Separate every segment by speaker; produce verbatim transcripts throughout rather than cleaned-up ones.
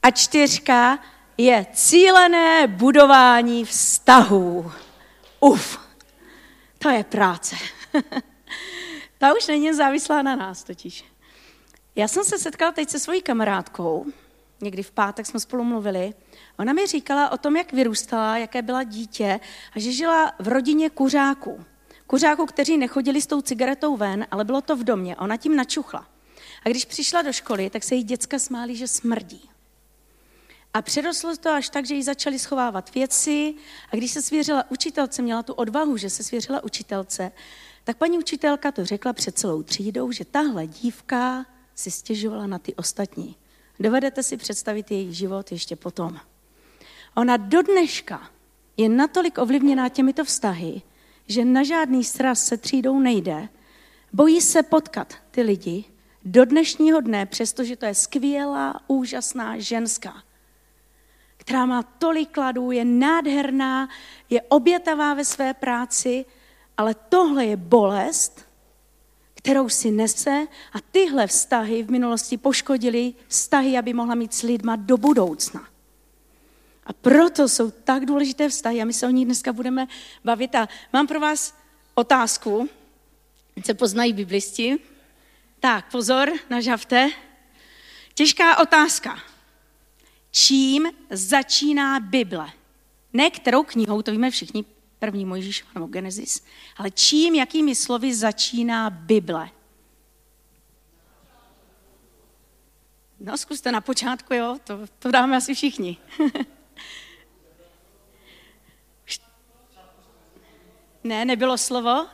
Speaker 1: A čtyřka je cílené budování vztahů. Uf, to je práce. Ta už není závislá na nás totiž. Já jsem se setkala teď se svojí kamarádkou, někdy v pátek jsme spolu mluvili. Ona mi říkala o tom, jak vyrůstala, jaké byla dítě a že žila v rodině kuřáků. Kuřáků, kteří nechodili s tou cigaretou ven, ale bylo to v domě. Ona tím načuchla. A když přišla do školy, tak se jí děcka smály, že smrdí. A přerostlo to až tak, že jí začali schovávat věci a když se svěřila učitelce, měla tu odvahu, že se svěřila učitelce, tak paní učitelka to řekla před celou třídou, že tahle dívka si stěžovala na ty ostatní. Dovedete si představit její život ještě potom. Ona do dneška je natolik ovlivněná těmito vztahy, že na žádný sraz se třídou nejde, bojí se potkat ty lidi do dnešního dne, přestože to je skvělá, úžasná ženská, která má tolik kladů, je nádherná, je obětavá ve své práci, ale tohle je bolest, kterou si nese a tyhle vztahy v minulosti poškodily vztahy, aby mohla mít s lidma do budoucna. A proto jsou tak důležité vztahy a my se o nich dneska budeme bavit. A mám pro vás otázku, se poznají biblisti. Tak, pozor, nažavte. Těžká otázka. Čím začíná Bible? Ne kterou knihou, to víme všichni, první Mojžíš nebo Genesis, ale čím, jakými slovy začíná Bible? No, zkuste na počátku, jo, to, to dáme asi všichni. Ne, nebylo slovo?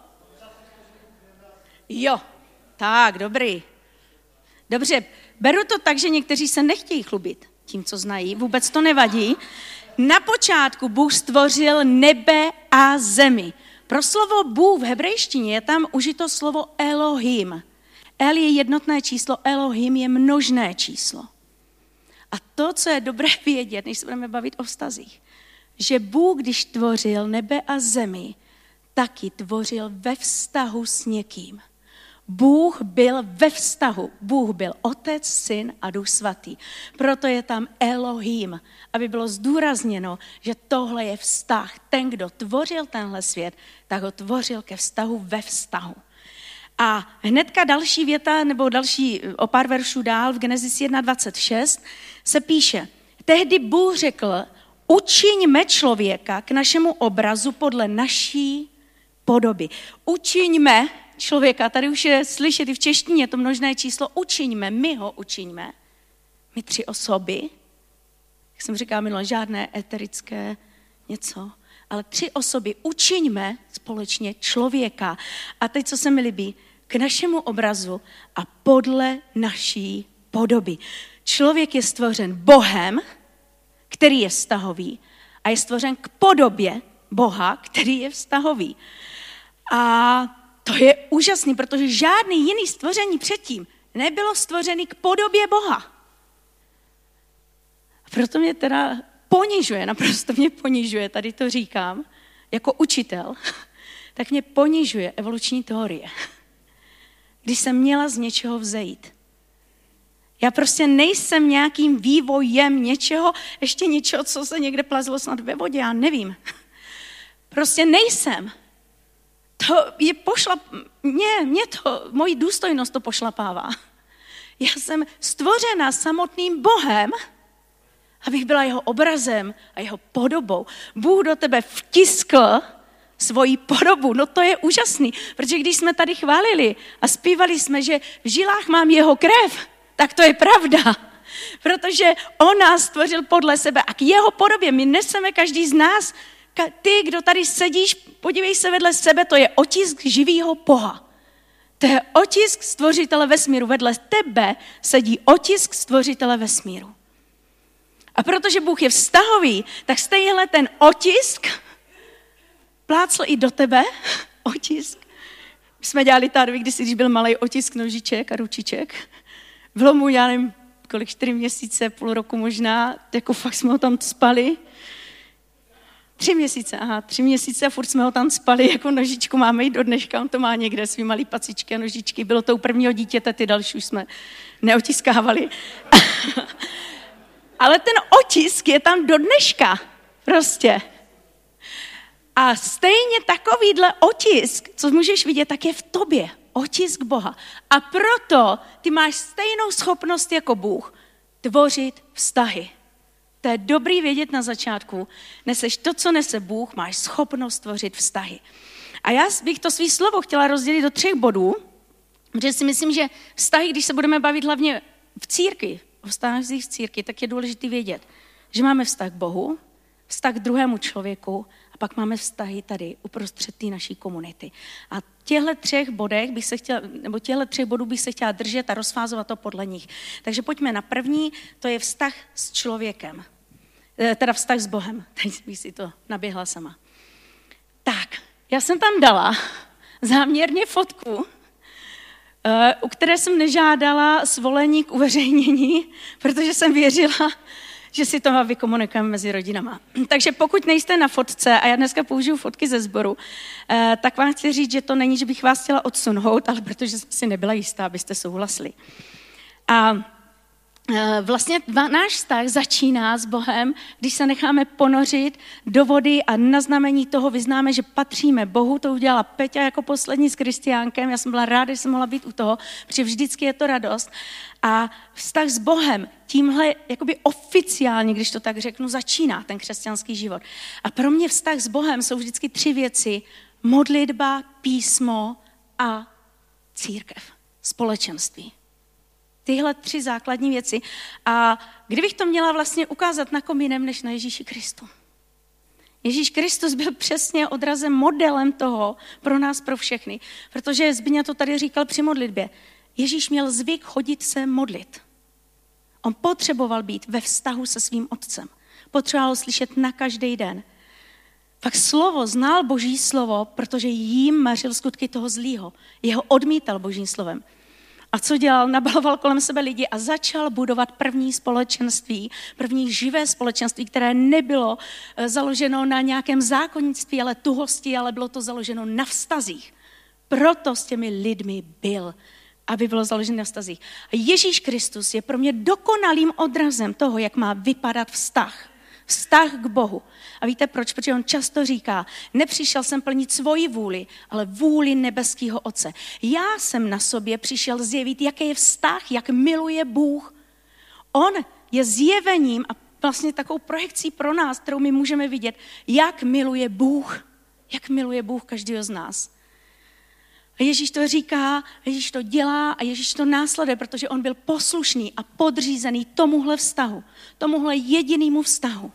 Speaker 1: Jo, tak, dobrý. Dobře, beru to tak, že někteří se nechtějí chlubit tím, co znají, vůbec to nevadí. Na počátku Bůh stvořil nebe a zemi. Pro slovo Bůh v hebrejštině je tam užito slovo Elohim. El je jednotné číslo, Elohim je množné číslo. A to, co je dobré vědět, než se budeme bavit o vztazích, že Bůh, když tvořil nebe a zemi, taky tvořil ve vztahu s někým. Bůh byl ve vztahu. Bůh byl Otec, Syn a Duch Svatý. Proto je tam Elohim, aby bylo zdůrazněno, že tohle je vztah. Ten, kdo tvořil tenhle svět, tak ho tvořil ke vztahu ve vztahu. A hnedka další věta, nebo další o pár veršů dál, v Genesis jedna dvacet šest se píše, tehdy Bůh řekl, učiňme člověka k našemu obrazu podle naší podoby. Učiňme člověka, tady už je slyšet i v češtině to množné číslo, učiňme, my ho učiňme, my tři osoby, jak jsem říkala minule, žádné eterické něco, ale tři osoby, učiňme společně člověka. A teď, co se mi líbí, k našemu obrazu a podle naší podoby. Člověk je stvořen Bohem, který je vztahový, a je stvořen k podobě Boha, který je vztahový. A to je úžasný, protože žádný jiný stvoření předtím nebylo stvořený k podobě Boha. A proto mě teda ponižuje, naprosto mě ponižuje, tady to říkám, jako učitel, tak mě ponižuje evoluční teorie. Když jsem měla z něčeho vzejít. Já prostě nejsem nějakým vývojem něčeho, ještě něčeho, co se někde plazilo snad ve vodě, já nevím. Prostě nejsem. To je pošlap... Mě, mě to, moji důstojnost to pošlapává. Já jsem stvořena samotným Bohem, abych byla jeho obrazem a jeho podobou. Bůh do tebe vtiskl svoji podobu. No to je úžasný, protože když jsme tady chválili a zpívali jsme, že v žilách mám jeho krev, tak to je pravda. Protože on nás stvořil podle sebe a k jeho podobě my neseme každý z nás. Ty, kdo tady sedíš, podívej se vedle sebe, to je otisk živýho Boha. To je otisk stvořitele vesmíru. Vedle tebe sedí otisk stvořitele vesmíru. A protože Bůh je vztahový, tak stejně ten otisk plácl i do tebe. Otisk. My jsme dělali tady, když když byl malej otisk nožiček a ručiček. Bylo mu, já nevím, kolik, čtyři měsíce, půl roku možná, jako fakt jsme ho tam spali. Tři měsíce, aha, tři měsíce a furt jsme ho tam spali, jako nožičku máme i do dneška, on to má někde, svý malý pacičky a nožičky. Bylo to u prvního dítěte, ty další už jsme neotiskávali. Ale ten otisk je tam do dneška. Prostě. A stejně takovýhle otisk, co můžeš vidět, tak je v tobě. Otisk Boha. A proto ty máš stejnou schopnost jako Bůh tvořit vztahy. To je dobrý vědět na začátku. Neseš to, co nese Bůh, máš schopnost tvořit vztahy. A já bych to svý slovo chtěla rozdělit do třech bodů, protože si myslím, že vztahy, když se budeme bavit hlavně v církvi, o vztazích v církvi, tak je důležité vědět, že máme vztah k Bohu, vztah k druhému člověku a pak máme vztahy tady uprostřed té naší komunity. A těchto třech bodech bych se chtěla, nebo těchto třech bodů bych se chtěla držet a rozfázovat to podle nich. Takže pojďme na první, to je vztah s člověkem. Teda vztah s Bohem. Teď bych si to naběhla sama. Tak, já jsem tam dala záměrně fotku, u které jsem nežádala svolení k uveřejnění, protože jsem věřila, že si to vykomunikujeme mezi rodinama. Takže pokud nejste na fotce, a já dneska použiju fotky ze sboru, tak vám chci říct, že to není, že bych vás chtěla odsunout, ale protože jsem si nebyla jistá, abyste souhlasili. A vlastně náš vztah začíná s Bohem, když se necháme ponořit do vody a na znamení toho vyznáme, že patříme Bohu. To udělala Peťa jako poslední s Kristiánkem. Já jsem byla ráda, že jsem mohla být u toho, protože vždycky je to radost. A vztah s Bohem tímhle jakoby oficiálně, když to tak řeknu, začíná ten křesťanský život. A pro mě vztah s Bohem jsou vždycky tři věci. Modlitba, písmo a církev, společenství. Tyhle tři základní věci. A kdybych to měla vlastně ukázat na kom jiném, než na Ježíši Kristu. Ježíš Kristus byl přesně odrazem, modelem toho pro nás, pro všechny. Protože Zbyňa to tady říkal při modlitbě. Ježíš měl zvyk chodit se modlit. On potřeboval být ve vztahu se svým otcem. Potřeboval slyšet na každý den. Pak slovo, znal Boží slovo, protože jím mařil skutky toho zlýho. Jeho odmítal Božím slovem. A co dělal? Nabaloval kolem sebe lidi a začal budovat první společenství, první živé společenství, které nebylo založeno na nějakém zákonnictví, ale tuhosti, ale bylo to založeno na vztazích. Proto s těmi lidmi byl, aby bylo založeno na vztazích. A Ježíš Kristus je pro mě dokonalým odrazem toho, jak má vypadat vztah. Vztah k Bohu. A víte proč? Protože on často říká, nepřišel jsem plnit svoji vůli, ale vůli nebeského Otce. Já jsem na sobě přišel zjevit, jaký je vztah, jak miluje Bůh. On je zjevením a vlastně takovou projekcí pro nás, kterou my můžeme vidět, jak miluje Bůh. Jak miluje Bůh každého z nás. A Ježíš to říká, Ježíš to dělá a Ježíš to následuje, protože on byl poslušný a podřízený tomuhle vztahu, tomuhle jedinému vztahu.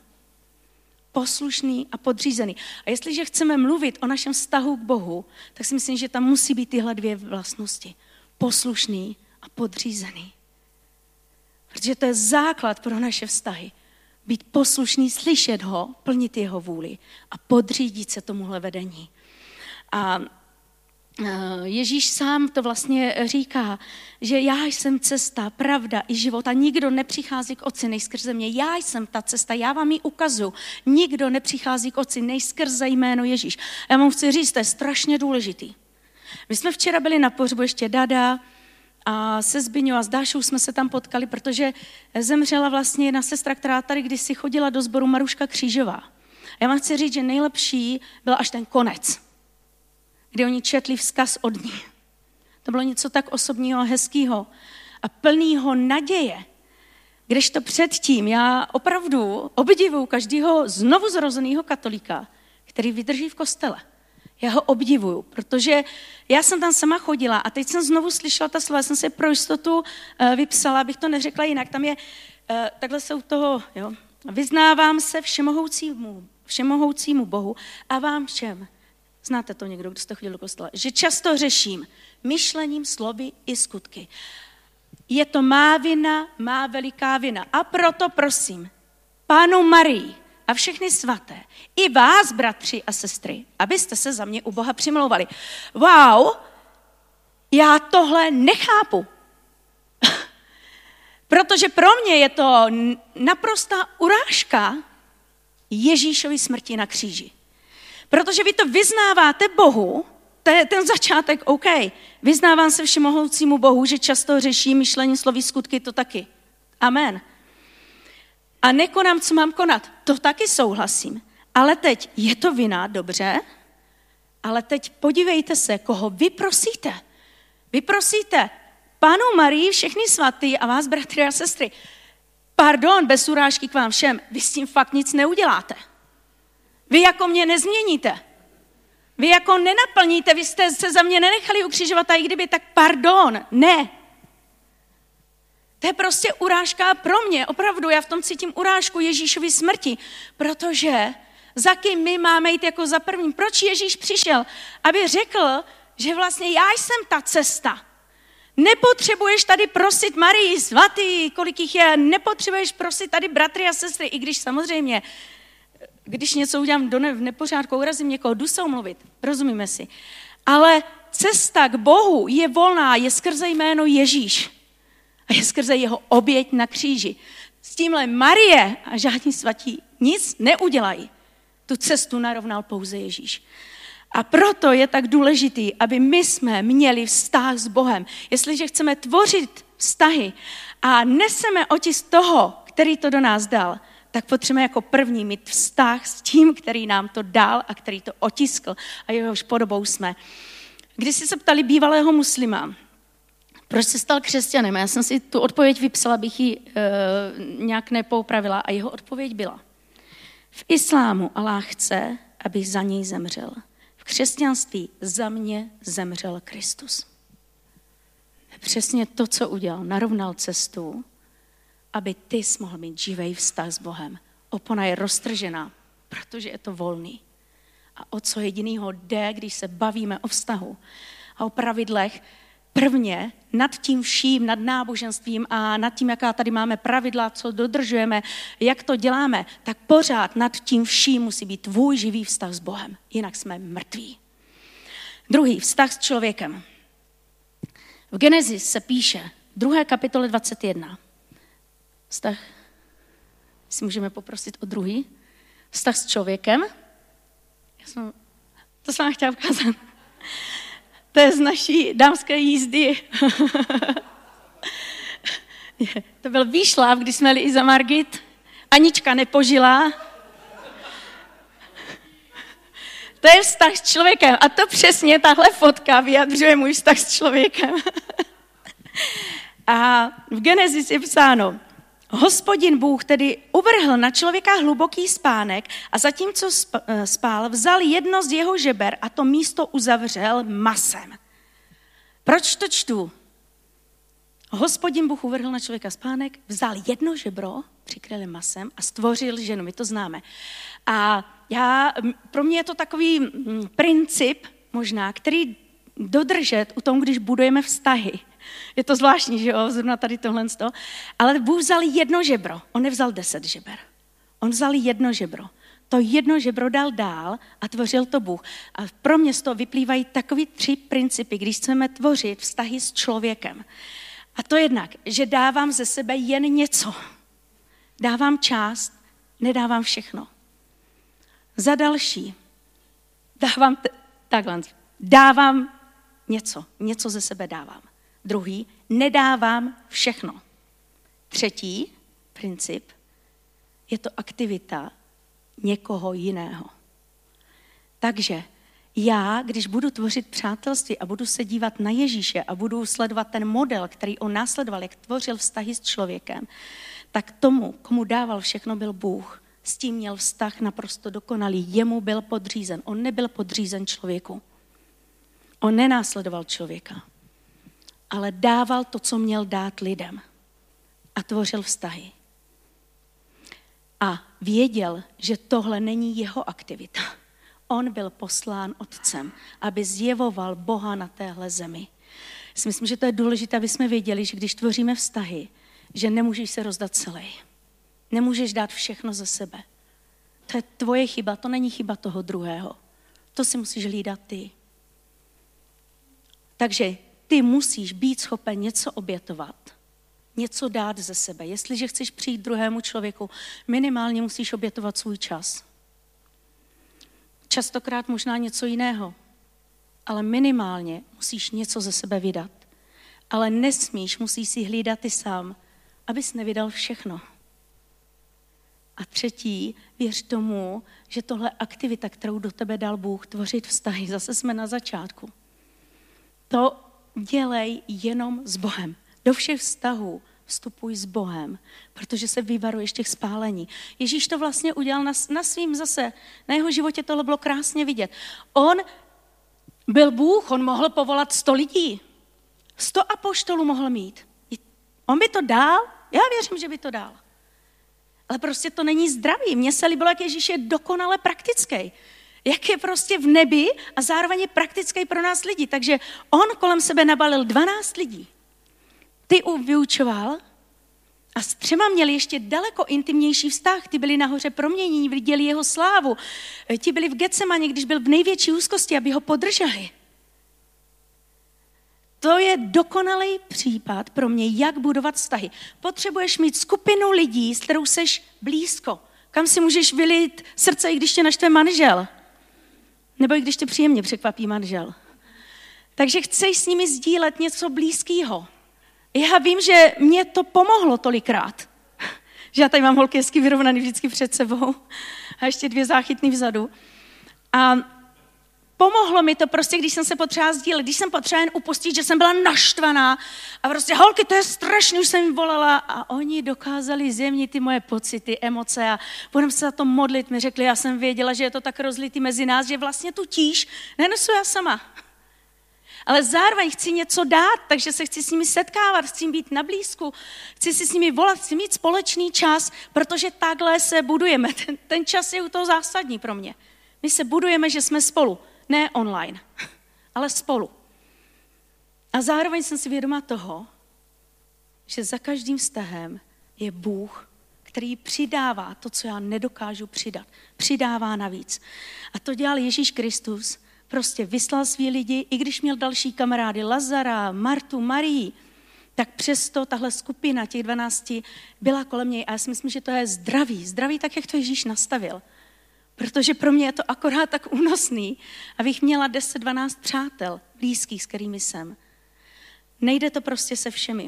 Speaker 1: Poslušný a podřízený. A jestliže chceme mluvit o našem vztahu k Bohu, tak si myslím, že tam musí být tyhle dvě vlastnosti. Poslušný a podřízený. Protože to je základ pro naše vztahy. Být poslušný, slyšet ho, plnit jeho vůli a podřídit se tomuhle vedení. A Ježíš sám to vlastně říká, že já jsem cesta, pravda i život a nikdo nepřichází k Otci než skrze mě. Já jsem ta cesta, já vám ji ukazuju. Nikdo nepřichází k Otci než skrze jméno Ježíš. Já vám chci říct, to je strašně důležitý. My jsme včera byli na pohřbu ještě Dada a se Zbyňou a s Dášou jsme se tam potkali, protože zemřela vlastně jedna sestra, která tady kdysi chodila do sboru, Maruška Křížová. Já vám chci říct, že nejlepší byl až ten konec, kdy oni četli vzkaz od ní. To bylo něco tak osobního a hezkého a plného naděje. Kdežto předtím já opravdu obdivuju každého znovu zrozeného katolíka, který vydrží v kostele. Já ho obdivuju, protože já jsem tam sama chodila a teď jsem znovu slyšela ta slova, jsem se pro jistotu vypsala, abych to neřekla jinak. Tam je, takhle se u toho, jo, vyznávám se všemohoucímu, všemohoucímu Bohu a vám všem. Znáte to někdo, kdo jste chodil do kostela? Že často řeším myšlením, slovy i skutky. Je to má vina, má veliká vina. A proto prosím, Pánu Marii a všechny svaté, i vás, bratři a sestry, abyste se za mě u Boha přimlouvali. Wow, já tohle nechápu. Protože pro mě je to naprostá urážka Ježíšovy smrti na kříži. Protože vy to vyznáváte Bohu, to je ten začátek, OK, vyznávám se všemohoucímu Bohu, že často řeší myšlení, slovy, skutky, to taky. Amen. a nekonám, co mám konat. To taky souhlasím. Ale teď je to vina, dobře, ale teď podívejte se, koho vy prosíte. Vy prosíte Panu Marii, všechny svatý a vás, bratři a sestry. Pardon, bez urážky k vám všem, vy s tím fakt nic neuděláte. Vy jako mě nezměníte. Vy jako nenaplníte, vy jste se za mě nenechali ukřižovat a i kdyby, tak pardon, ne. To je prostě urážka pro mě, opravdu, já v tom cítím urážku Ježíšovy smrti, protože za kým my máme jít jako za prvním. Proč Ježíš přišel? Aby řekl, že vlastně já jsem ta cesta. Nepotřebuješ tady prosit Marii, svatý, kolik jich je, nepotřebuješ prosit tady bratry a sestry, i když samozřejmě, když něco udělám do ne- v nepořádku, urazím někoho, jdu se omluvit, rozumíme si. Ale cesta k Bohu je volná, je skrze jméno Ježíš a je skrze jeho oběť na kříži. S tímhle Marie a žádní svatí nic neudělají. Tu cestu narovnal pouze Ježíš. A proto je tak důležitý, aby my jsme měli vztah s Bohem. Jestliže chceme tvořit vztahy a neseme otisk toho, který to do nás dal, tak potřebujeme jako první mít vztah s tím, který nám to dal a který to otiskl a jehož podobou jsme. Když si se ptali bývalého muslima, proč se stal křesťanem, já jsem si tu odpověď vypsala, abych ji e, nějak nepoupravila a jeho odpověď byla: v islámu Allah chce, abych za něj zemřel. V křesťanství za mě zemřel Kristus. Přesně to, co udělal, narovnal cestu, aby ty jsi mohl mít živý vztah s Bohem. Opona je roztržená, protože je to volný. A o co jedinýho jde, když se bavíme o vztahu a o pravidlech, prvně nad tím vším, nad náboženstvím a nad tím, jaká tady máme pravidla, co dodržujeme, jak to děláme, tak pořád nad tím vším musí být tvůj živý vztah s Bohem. Jinak jsme mrtví. Druhý, vztah s člověkem. V Genesis se píše, druhé kapitole dvacet jedna. Vztah, si můžeme poprosit o druhý. Vztah s člověkem. Já jsem, to jsem vám chtěla ukázat. To je z naší dámské jízdy. To byl výšlav, když jsme jeli i za Margit. Anička nepožila. To je vztah s člověkem. A to přesně tahle fotka vyjadřuje můj vztah s člověkem. A v Genesis je psáno, Hospodin Bůh tedy uvrhl na člověka hluboký spánek a zatímco spál, vzal jedno z jeho žeber a to místo uzavřel masem. Proč to čtu? Hospodin Bůh uvrhl na člověka spánek, vzal jedno žebro, přikryl masem a stvořil ženu, my to známe. A já, pro mě je to takový princip možná, který dodržet u tom, když budujeme vztahy. Je to zvláštní, že jo, zrovna tady tohle z toho. Ale Bůh vzal jedno žebro, on nevzal deset žeber. On vzal jedno žebro. To jedno žebro dal dál a tvořil to Bůh. A pro mě z toho vyplývají takový tři principy, když chceme tvořit vztahy s člověkem. A to jednak, že dávám ze sebe jen něco. Dávám část, nedávám všechno. Za další, dávám t- takhle, dávám něco, něco ze sebe dávám. Druhý, nedávám všechno. Třetí princip, je to aktivita někoho jiného. Takže já, když budu tvořit přátelství a budu se dívat na Ježíše a budu sledovat ten model, který on následoval, jak tvořil vztahy s člověkem, tak tomu, komu dával všechno, byl Bůh. S tím měl vztah naprosto dokonalý. Jemu byl podřízen. On nebyl podřízen člověku. On nenásledoval člověka, ale dával to, co měl dát lidem. A tvořil vztahy. A věděl, že tohle není jeho aktivita. On byl poslán Otcem, aby zjevoval Boha na téhle zemi. Já si myslím, že to je důležité, aby jsme věděli, že když tvoříme vztahy, že nemůžeš se rozdat celý. Nemůžeš dát všechno ze sebe. To je tvoje chyba, to není chyba toho druhého. To si musíš hlídat ty. Takže ty musíš být schopen něco obětovat, něco dát ze sebe. Jestliže chceš přijít druhému člověku, minimálně musíš obětovat svůj čas. Častokrát možná něco jiného, ale minimálně musíš něco ze sebe vydat. Ale nesmíš, musíš si hlídat ty sám, abys nevydal všechno. A třetí, věř tomu, že tohle aktivita, kterou do tebe dal Bůh, tvořit vztahy, zase jsme na začátku. To dělej jenom s Bohem. Do všech vztahů vstupuj s Bohem, protože se vyvaruješ těch spálení. Ježíš to vlastně udělal na, na svým zase, na jeho životě tohle bylo krásně vidět. On byl Bůh, on mohl povolat sto lidí. Sto apoštolů mohl mít. On by to dal? Já věřím, že by to dal. Ale prostě to není zdravý. Mně se líbilo, jak Ježíš je dokonale praktický. Jak je prostě v nebi a zároveň je praktický pro nás lidi. Takže on kolem sebe nabalil dvanáct lidí. Ty vyučoval a s třema měli ještě daleko intimnější vztah. Ty byli nahoře proměnění, viděli jeho slávu. Ti byli v Getsemaně, když byl v největší úzkosti, aby ho podrželi. To je dokonalý případ pro mě, jak budovat vztahy. Potřebuješ mít skupinu lidí, s kterou seš blízko. Kam si můžeš vylít srdce, i když tě naštve manžel. Nebo i když tě příjemně překvapí manžel. Takže chceš s nimi sdílet něco blízkého. Já vím, že mě to pomohlo tolikrát. Že já tady mám holky hezky vyrovnaný vždycky před sebou. A ještě dvě záchytný vzadu. A pomohlo mi to prostě, když jsem se potřebovala sdílet, když jsem potřebovala jen upustit, že jsem byla naštvaná a prostě holky, to je strašný, už jsem jim volala a oni dokázali zjemnit ty moje pocity, emoce a budeme se za to modlit. Mi řekli, já jsem věděla, že je to tak rozlitý mezi nás, že vlastně tu tíž nenesu já sama. Ale zároveň chci něco dát, takže se chci s nimi setkávat, chci být na blízku, chci si s nimi volat, chci mít společný čas, protože takhle se budujeme. Ten, ten čas je u toho zásadní pro mě. My se budujeme, že jsme spolu. Ne online, ale spolu. A zároveň jsem si vědoma toho, že za každým vztahem je Bůh, který přidává to, co já nedokážu přidat. Přidává navíc. A to dělal Ježíš Kristus. Prostě vyslal svý lidi, i když měl další kamarády, Lazara, Martu, Marii, tak přesto tahle skupina těch dvanácti byla kolem něj. A já si myslím, že to je zdravý. Zdravý tak, jak to Ježíš nastavil. Protože pro mě je to akorát tak únosný, abych měla deset dvanáct přátel blízkých, s kterými jsem. Nejde to prostě se všemi.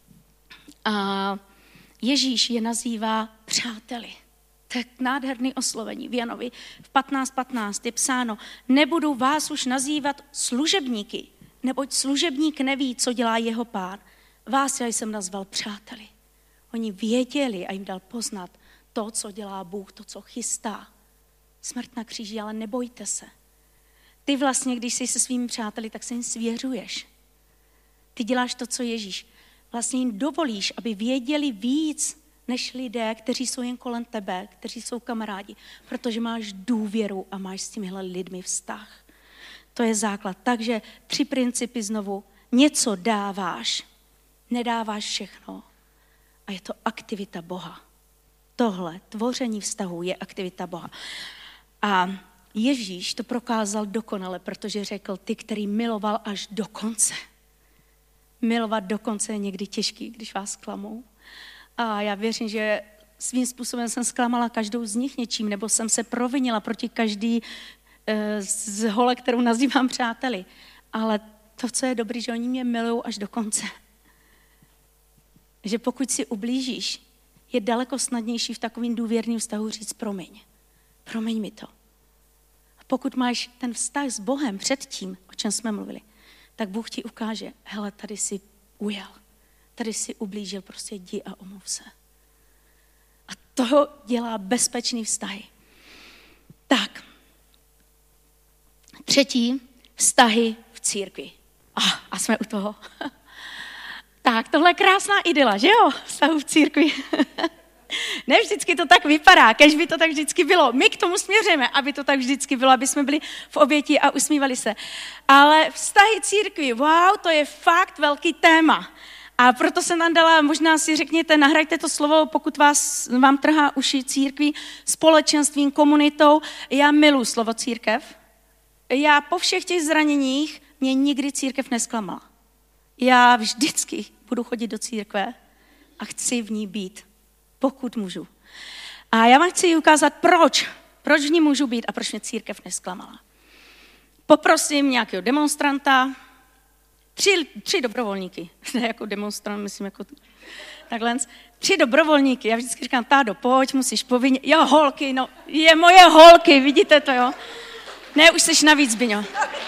Speaker 1: A Ježíš je nazývá přáteli. To je nádherný oslovení. V Janovi v patnáct patnáct je psáno, nebudu vás už nazývat služebníky, neboť služebník neví, co dělá jeho pán. Vás já jsem nazval přáteli. Oni věděli a jim dal poznat to, co dělá Bůh, to, co chystá. Smrt na kříži, ale nebojte se. Ty vlastně, když jsi se svými přáteli, tak se jim svěřuješ. Ty děláš to, co Ježíš. Vlastně jim dovolíš, aby věděli víc, než lidé, kteří jsou jen kolem tebe, kteří jsou kamarádi, protože máš důvěru a máš s těmihle lidmi vztah. To je základ. Takže tři principy znovu. Něco dáváš, nedáváš všechno a je to aktivita Boha. Tohle tvoření vztahu je aktivita Boha. A Ježíš to prokázal dokonale, protože řekl, ty, který miloval až do konce. Milovat do konce je někdy těžký, když vás zklamou. A já věřím, že svým způsobem jsem zklamala každou z nich něčím, nebo jsem se provinila proti každý z hole, kterou nazývám přáteli. Ale to, co je dobrý, že oni mě milují až do konce. Že pokud si ublížíš, je daleko snadnější v takovým důvěrným vztahu říct promiň. Promiň mi to. A pokud máš ten vztah s Bohem před tím, o čem jsme mluvili, tak Bůh ti ukáže, hele, tady si ujel, tady si ublížil, prostě jdi a omluv se. A to dělá bezpečný vztahy. Tak, třetí, vztahy v církvi. A, a jsme u toho. Tak, tohle je krásná idyla, že jo? Vztahu v církvi. Ne vždycky to tak vypadá, kež by to tak vždycky bylo. My k tomu směřujeme, aby to tak vždycky bylo, aby jsme byli v oběti a usmívali se. Ale vztahy církvi, wow, to je fakt velký téma. A proto jsem tam dala, možná si řekněte, nahrajte to slovo, pokud vás, vám trhá uši církví, společenstvím, komunitou. Já miluji slovo církev. Já po všech těch zraněních mě nikdy církev nesklamala. Já vždycky budu chodit do církve a chci v ní být, pokud můžu. A já vám chci ukázat, proč. Proč v ní můžu být a proč mě církev nesklamala. Poprosím nějakého demonstranta, tři, tři dobrovolníky, ne jako demonstrant, myslím jako takhle, tři dobrovolníky. Já vždycky říkám, tádo, pojď, musíš povinně. Jo, holky, no, je moje holky, vidíte to, jo? Ne, už jsi navíc, Biňo.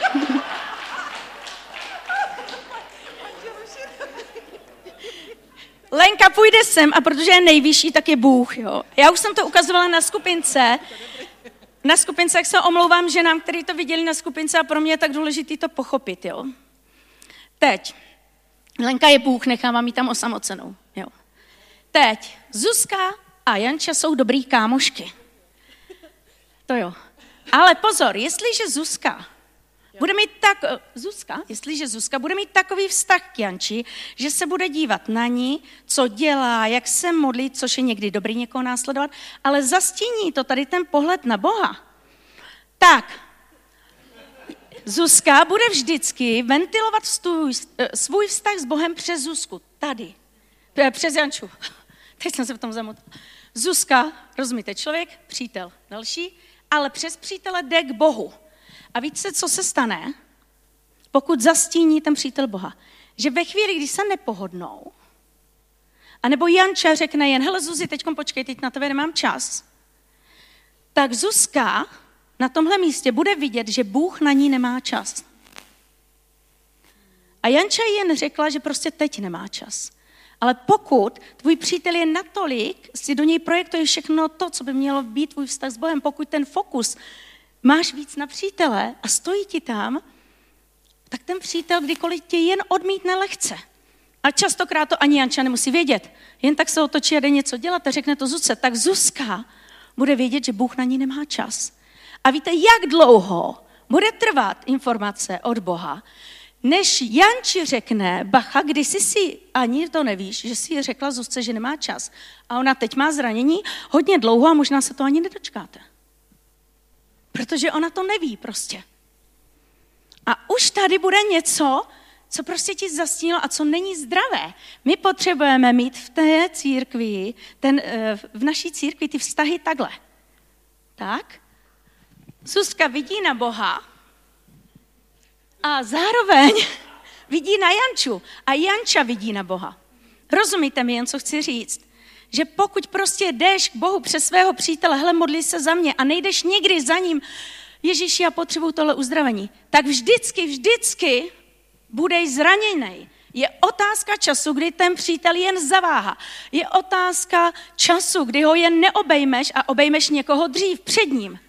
Speaker 1: Lenka půjde sem a protože je nejvyšší, tak je Bůh, jo. Já už jsem to ukazovala na skupince. Na skupince, jak se omlouvám ženám, kteří to viděli na skupince a pro mě je tak důležité to pochopit, jo. Teď. Lenka je Bůh, nechávám ji tam osamocenou, jo. Teď. Zuzka a Janča jsou dobrý kámošky. To jo. Ale pozor, jestliže Zuzka bude mít tak, Zuzka, jestliže Zuzka bude mít takový vztah k Janči, že se bude dívat na ní, co dělá, jak se modlí, což je někdy dobrý někoho následovat, ale zastíní to tady ten pohled na Boha. Tak, Zuzka bude vždycky ventilovat svůj, svůj vztah s Bohem přes Zuzku. Tady. Přes Janču. Teď jsem se v tom zamotala. Zuzka, rozumíte, člověk, přítel, další, ale přes přítele jde k Bohu. A víte, co se stane, pokud zastíní ten přítel Boha? Že ve chvíli, kdy se nepohodnou, anebo Janča řekne jen, hele Zuzi, teďkom počkej, teď na tebe nemám čas, tak Zuzka na tomhle místě bude vidět, že Bůh na ní nemá čas. A Janča jen řekla, že prostě teď nemá čas. Ale pokud tvůj přítel je natolik, si do něj projektuje všechno to, co by mělo být tvůj vztah s Bohem, pokud ten fokus máš víc na přítele a stojí ti tam, tak ten přítel kdykoliv tě jen odmítne lehce. A častokrát to ani Janča nemusí vědět. Jen tak se otočí a jde něco dělat a řekne to Zuzce. Tak Zuzka bude vědět, že Bůh na ní nemá čas. A víte, jak dlouho bude trvat informace od Boha, než Janči řekne, bacha, když jsi si, ani to nevíš, že si řekla Zuzce, že nemá čas. A ona teď má zranění hodně dlouho a možná se to ani nedočkáte. Protože ona to neví prostě. A už tady bude něco, co prostě ti zastínilo a co není zdravé. My potřebujeme mít v té církvi, ten, v naší církvi ty vztahy takhle. Tak? Zuzka vidí na Boha a zároveň vidí na Janču a Janča vidí na Boha. Rozumíte mi jen, co chci říct? Že pokud prostě jdeš k Bohu přes svého přítele, hele, modli se za mě a nejdeš nikdy za ním, Ježíši, já potřebuju tohle uzdravení, tak vždycky, vždycky budeš zraněnej. Je otázka času, kdy ten přítel jen zaváhá. Je otázka času, kdy ho jen neobejmeš a obejmeš někoho dřív před ním.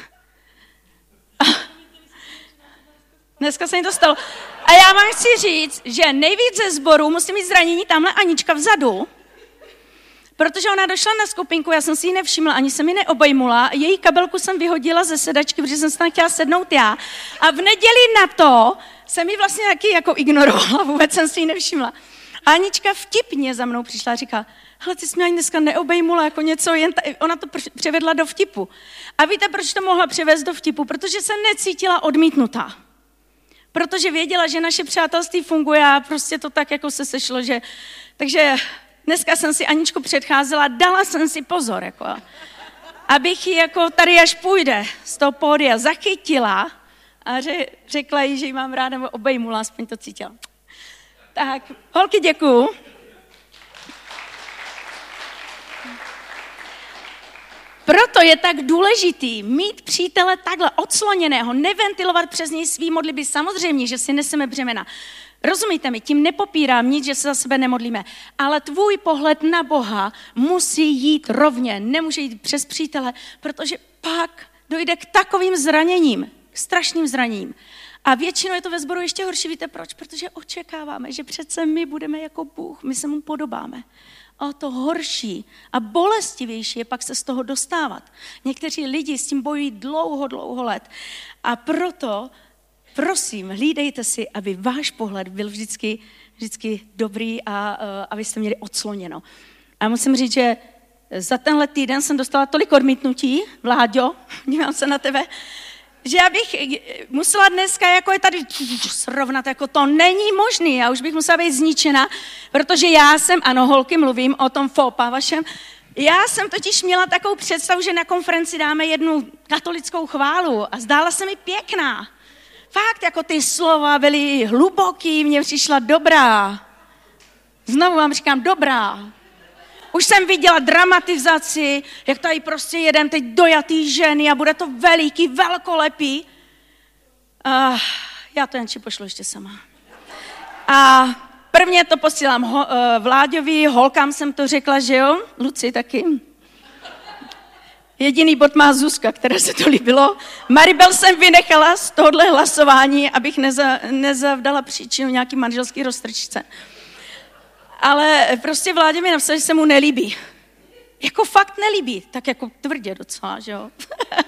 Speaker 1: Dneska se mi to stalo. A já vám chci říct, že nejvíc ze sborů musí mít zranění tamhle Anička vzadu, protože ona došla na skupinku, já jsem si ji nevšimla, ani jsem ji neobejmula, její kabelku jsem vyhodila ze sedačky, protože jsem se tam chtěla sednout já. A v neděli na to jsem ji vlastně taky jako ignorovala, vůbec jsem si ji nevšimla. A Anička vtipně za mnou přišla a říká, hele, ty jsi mě ani dneska neobejmula, jako něco, jen ta... ona to převedla do vtipu. A víte, proč to mohla převést do vtipu? Protože se necítila odmítnutá. Protože věděla, že naše přátelství funguje a prostě to tak jako se sešlo, že... Takže dneska jsem si Aničku předcházela, dala jsem si pozor, jako, abych ji jako tady až půjde z toho pódia zachytila a ře, řekla jí, že ji mám ráda, nebo obejmula, aspoň to cítila. Tak, holky, děkuju. Proto je tak důležitý mít přítele takhle odsloněného, neventilovat přes něj svý modlitby. Samozřejmě, že si neseme břemena. Rozumíte mi, tím nepopírám nic, že se za sebe nemodlíme, ale tvůj pohled na Boha musí jít rovně, nemůže jít přes přítele, protože pak dojde k takovým zraněním, k strašným zraněním. A většinou je to ve sboru ještě horší, víte proč? Protože očekáváme, že přece my budeme jako Bůh, my se mu podobáme. A to horší a bolestivější je pak se z toho dostávat. Někteří lidi s tím bojují dlouho, dlouho let. A proto, prosím, hlídejte si, aby váš pohled byl vždycky, vždycky dobrý a uh, abyste měli odsloněno. A musím říct, že za tenhle týden jsem dostala tolik odmítnutí, Vláďo, dívám se na tebe, že já bych musela dneska jako je tady srovnat, jako to není možný, já už bych musela být zničena, protože já jsem, ano, holky, mluvím o tom fópa vašem, já jsem totiž měla takovou představu, že na konferenci dáme jednu katolickou chválu a zdála se mi pěkná. Fakt, jako ty slova byly hluboký, mně přišla dobrá. Znovu vám říkám dobrá. Už jsem viděla dramatizaci, jak tady prostě jeden teď dojatý ženy a bude to veliký, velkolepý. Uh, já to jenči pošlu ještě sama. A prvně to posílám ho, uh, Vláďovi, holkám jsem to řekla, že jo? Luci taky. Jediný bod má Zuzka, které se to líbilo. Maribel jsem vynechala z tohohle hlasování, abych neza, nezavdala příčinu nějaký manželský roztrčce. Ale prostě Vládě mi napsal, že se mu nelíbí. Jako fakt nelíbí, tak jako tvrdě docela, že jo?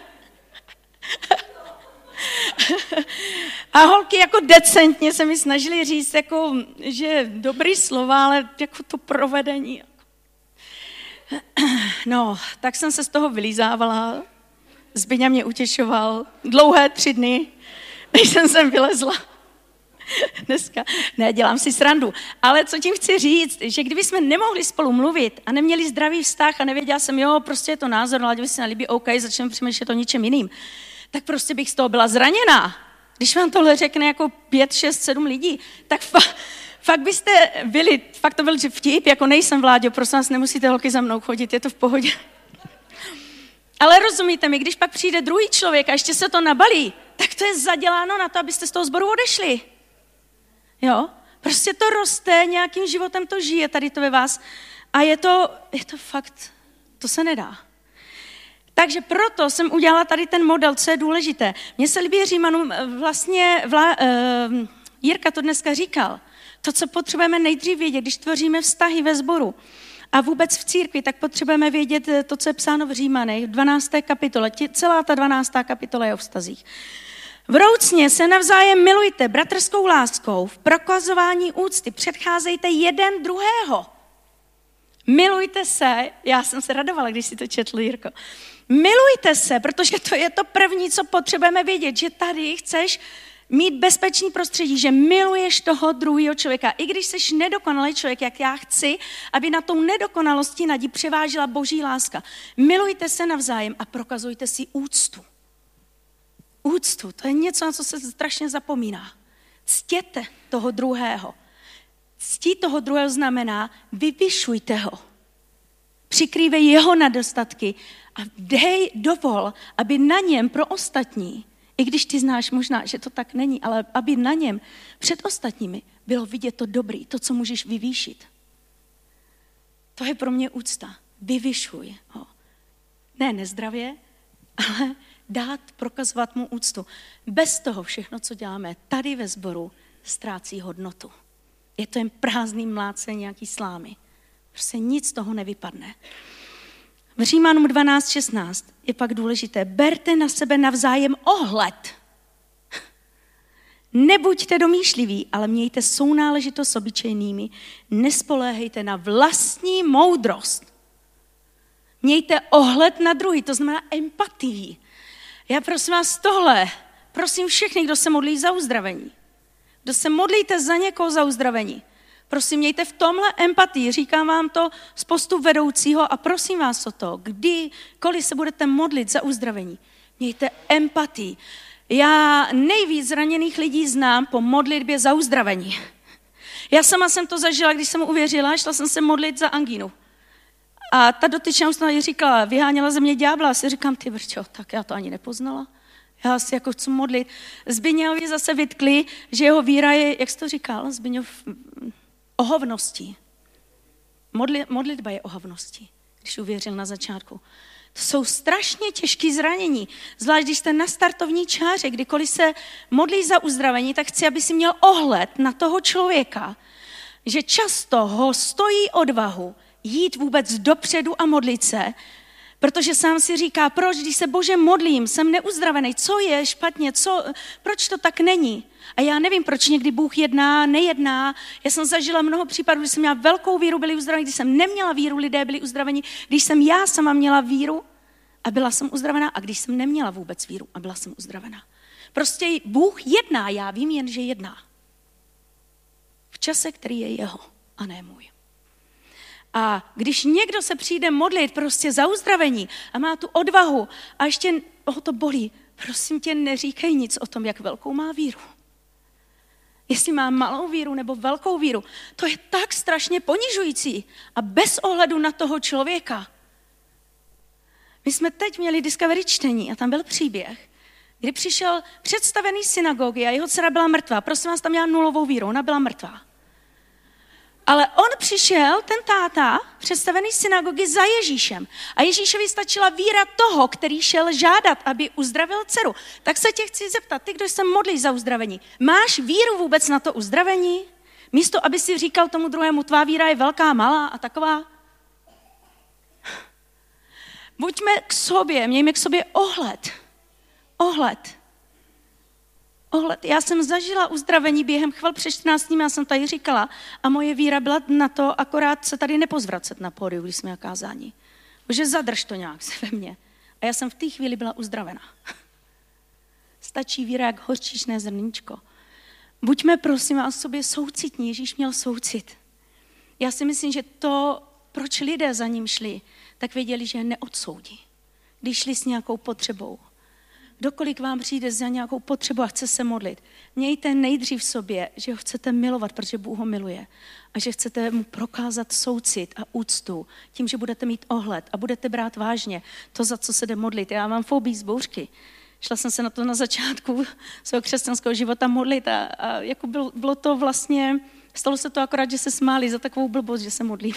Speaker 1: A holky jako decentně se mi snažili říct, jako, že dobrý slova, ale jako to provedení. No, tak jsem se z toho vylízávala. Zbyňa mě utěšoval dlouhé tři dny, než jsem sem vylezla. Dneska, ne, dělám si srandu. Ale co tím chci říct, že kdyby jsme nemohli spolu mluvit a neměli zdravý vztah a nevěděla jsem, jo, prostě je to názor, ale kdyby se nelíbí, OK, začneme přemýšlet o ničem jiným, tak prostě bych z toho byla zraněná. Když vám tohle řekne jako pět, šest, sedm lidí, tak fa- fakt byste byli, fakt to byl vtip, jako nejsem Vláďo, prosím vás, nemusíte holky za mnou chodit, je to v pohodě. Ale rozumíte mi, když pak přijde druhý člověk a ještě se to nabalí, tak to je zaděláno na to, abyste z toho sboru odešli. Jo? Prostě to roste, nějakým životem to žije, tady to ve vás. A je to, je to fakt, to se nedá. Takže proto jsem udělala tady ten model, co je důležité. Mně se líbí Římanům, vlastně Vla, uh, Jirka to dneska říkal, to, co potřebujeme nejdřív vědět, když tvoříme vztahy ve sboru a vůbec v církvi, tak potřebujeme vědět to, co je psáno v Římanech, v dvanácté kapitole. Celá ta dvanáctá kapitola je o vztazích. Vroucně se navzájem milujte bratrskou láskou, v prokazování úcty předcházejte jeden druhého. Milujte se, já jsem se radovala, když si to četl, Jirko. Milujte se, protože to je to první, co potřebujeme vědět, že tady chceš mít bezpečný prostředí, že miluješ toho druhého člověka. I když jsi nedokonalý člověk, jak já chci, aby na tou nedokonalosti nadí převážila boží láska. Milujte se navzájem a prokazujte si úctu. Úctu, to je něco, na co se strašně zapomíná. Ctěte toho druhého. Ctít toho druhého znamená, vyvyšujte ho. Přikrývej jeho nedostatky a dej dovol, aby na něm pro ostatní, i když ty znáš možná, že to tak není, ale aby na něm před ostatními bylo vidět to dobrý, to, co můžeš vyvýšit. To je pro mě úcta. Vyvyšuj ho. Ne nezdravě, ale dát, prokazovat mu úctu. Bez toho všechno, co děláme tady ve sboru, ztrácí hodnotu. Je to jen prázdný mlácení nějaký slámy. Prostě nic z toho nevypadne. V Římanům dvanáct šestnáct je pak důležité. Berte na sebe navzájem ohled. Nebuďte domýšliví, ale mějte sounáležitost s obyčejnými. Nespoléhejte na vlastní moudrost. Mějte ohled na druhý, to znamená empatii. Já prosím vás tohle, prosím všechny, kdo se modlí za uzdravení. Kdo se modlíte za někoho za uzdravení. Prosím, mějte v tomhle empatii, říkám vám to z postup vedoucího a prosím vás o to, kdykoliv se budete modlit za uzdravení, mějte empatii. Já nejvíc zraněných lidí znám po modlitbě za uzdravení. Já sama jsem to zažila, když jsem uvěřila, šla jsem se modlit za angínu. A ta dotyčná ustanovení říkala, vyháněla ze mě ďábla. A si říkám, ty brčo, tak já to ani nepoznala. Já si jako chci modlit. Zbyňovi zase vytkli, že jeho víra je, jak jsi to říkal, Zbyňov, ohavností. Modli, modlitba je ohavností, když uvěřil na začátku. To jsou strašně těžké zranění. Zvlášť, když jste na startovní čáře, kdykoliv se modlí za uzdravení, tak chci, aby si měl ohled na toho člověka, že často ho stojí odvahu jít vůbec dopředu a modlit se, protože sám si říká, proč, když se Bože modlím, jsem neuzdravený, co je špatně, co, proč to tak není? A já nevím, proč někdy Bůh jedná, nejedná. Já jsem zažila mnoho případů, kdy jsem měla velkou víru, byli uzdraveni, když jsem neměla víru, lidé byli uzdraveni, když jsem já sama měla víru a byla jsem uzdravená a když jsem neměla vůbec víru a byla jsem uzdravená. Prostě Bůh jedná, já vím jen, že jedná. V čase, který je jeho a ne můj. A když někdo se přijde modlit prostě za uzdravení a má tu odvahu a ještě ho to bolí, prosím tě, neříkej nic o tom, jak velkou má víru. jestli mám malou víru nebo velkou víru. To je tak strašně ponižující a bez ohledu na toho člověka. My jsme teď měli Discovery čtení a tam byl příběh, kdy přišel představený synagogy a jeho dcera byla mrtvá. Prosím vás, tam měla nulovou víru, ona byla mrtvá. Ale on přišel, ten táta, představený synagogy za Ježíšem. A Ježíšovi stačila víra toho, který šel žádat, aby uzdravil dceru. Tak se tě chci zeptat, ty, kdo se modlíš za uzdravení, máš víru vůbec na to uzdravení? Místo, aby si říkal tomu druhému, tvá víra je velká, malá a taková. Buďme k sobě, mějme k sobě ohled. Ohled. Ohled. Já jsem zažila uzdravení během chval před čtrnácti dní, já jsem tady říkala, a moje víra byla na to, akorát se tady nepozvracet na pódiu, když jsme na kázání. Bože, zadrž to nějak se ve mně. A já jsem v té chvíli byla uzdravena. Stačí víra jak hořčičné zrníčko. Buďme, prosím vás, sobě soucitní. Ježíš měl soucit. Já si myslím, že to, proč lidé za ním šli, tak věděli, že je neodsoudí, když šli s nějakou potřebou. Kdokoliv vám přijde za nějakou potřebu a chce se modlit, mějte nejdřív v sobě, že ho chcete milovat, protože Bůh ho miluje. A že chcete mu prokázat soucit a úctu tím, že budete mít ohled a budete brát vážně to, za co se jde modlit. Já mám fobii z bouřky. Šla jsem se na to na začátku svého křesťanského života modlit a, a jako bylo, bylo to vlastně, stalo se to akorát, že se smáli za takovou blbost, že se modlím.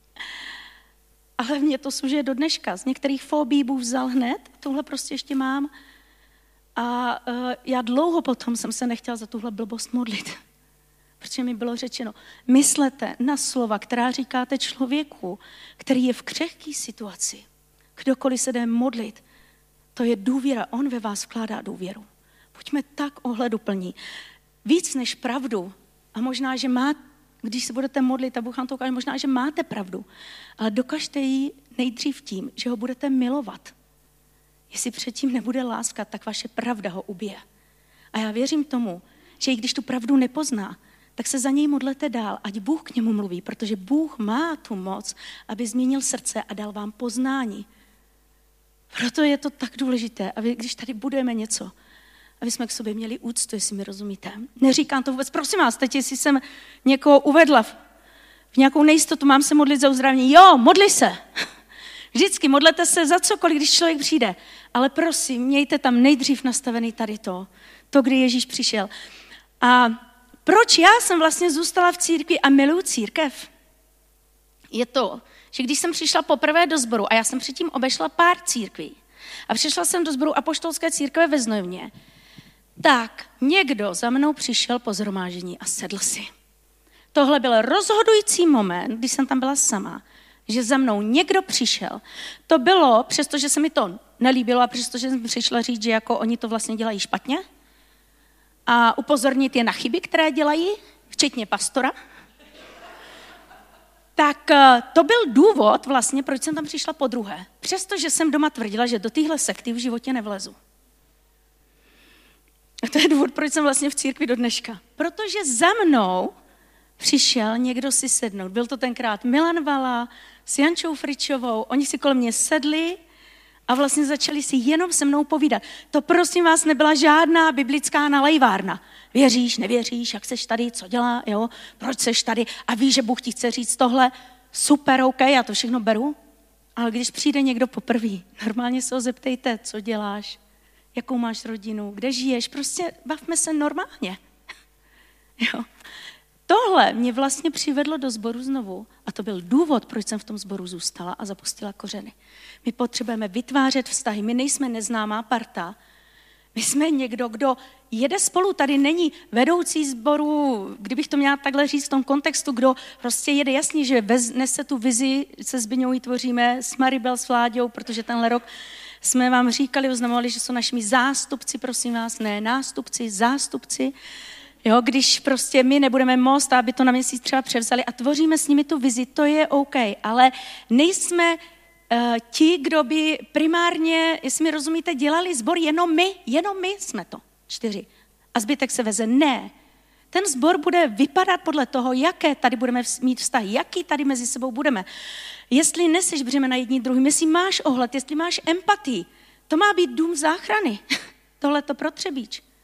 Speaker 1: Ale mě to služuje do dneška. Z některých fobií Bůh vzal hned, tohle prostě ještě mám. A uh, já dlouho potom jsem se nechtěla za tuhle blbost modlit. Protože mi bylo řečeno, myslete na slova, která říkáte člověku, který je v křehké situaci. Kdokoliv se jde modlit, to je důvěra. On ve vás vkládá důvěru. Buďme tak ohleduplní. Víc než pravdu. A možná, že má, když se budete modlit a Bůh vám to ukáže, možná, že máte pravdu. Ale dokažte ji nejdřív tím, že ho budete milovat. Jestli předtím nebude láska, tak vaše pravda ho ubije. A já věřím tomu, že i když tu pravdu nepozná, tak se za něj modlete dál, ať Bůh k němu mluví, protože Bůh má tu moc, aby změnil srdce a dal vám poznání. Proto je to tak důležité, aby když tady budeme něco, aby jsme k sobě měli úctu, jestli mi rozumíte. Neříkám to vůbec, prosím vás, teď jestli jsem někoho uvedla v, v nějakou nejistotu, mám se modlit za uzdravení. Jo, modli se. Vždycky modlete se za cokoliv, když člověk přijde. Ale prosím, mějte tam nejdřív nastavený tady to. To, kdy Ježíš přišel. A proč já jsem vlastně zůstala v církvi a miluji církev? Je to, že když jsem přišla poprvé do sboru, a já jsem předtím obešla pár církví, a přišla jsem do sboru apoštolské církve ve Znojmě, tak někdo za mnou přišel po shromáždění a sedl si. Tohle byl rozhodující moment, když jsem tam byla sama, že za mnou někdo přišel. To bylo, přestože se mi to nelíbilo a přestože jsem přišla říct, že jako oni to vlastně dělají špatně a upozornit je na chyby, které dělají, včetně pastora, tak to byl důvod vlastně, proč jsem tam přišla podruhé. Přestože jsem doma tvrdila, že do téhle sekty v životě nevlezu. A to je důvod, proč jsem vlastně v církvi do dneška. Protože za mnou přišel někdo si sednout. Byl to tenkrát Milan Vala s Jančou Fričovou. Oni si kolem mě sedli a vlastně začali si jenom se mnou povídat. To prosím vás nebyla žádná biblická nalejvárna. Věříš, nevěříš, jak seš tady, co dělá, jo, proč seš tady a víš, že Bůh ti chce říct tohle. Super, OK, já to všechno beru. Ale když přijde někdo poprvé, normálně se ho zeptejte, co děláš, jakou máš rodinu, kde žiješ, prostě bavme se normálně. Jo. Tohle mě vlastně přivedlo do sboru znovu a to byl důvod, proč jsem v tom sboru zůstala a zapustila kořeny. My potřebujeme vytvářet vztahy, my nejsme neznámá parta, my jsme někdo, kdo jede spolu, tady není vedoucí sboru, kdybych to měla takhle říct v tom kontextu, kdo prostě jede jasně, že nese tu vizi, se Zbyňou ji tvoříme s Maribel, s Vláďou, protože tenhle rok jsme vám říkali, oznamovali, že jsou našimi zástupci, prosím vás, ne nástupci, zástupci. Jo, když prostě my nebudeme most, aby to na měsíc třeba převzali a tvoříme s nimi tu vizi, to je OK, ale nejsme uh, ti, kdo by primárně, jestli mi rozumíte, dělali sbor, jenom my, jenom my jsme to, čtyři. A zbytek se veze. Ne. Ten sbor bude vypadat podle toho, jaké tady budeme mít vztahy, jaký tady mezi sebou budeme. Jestli neseš břemena jedním druhým, jestli máš ohled, jestli máš empatii, to má být dům záchrany. Tohle to pro Třebíč.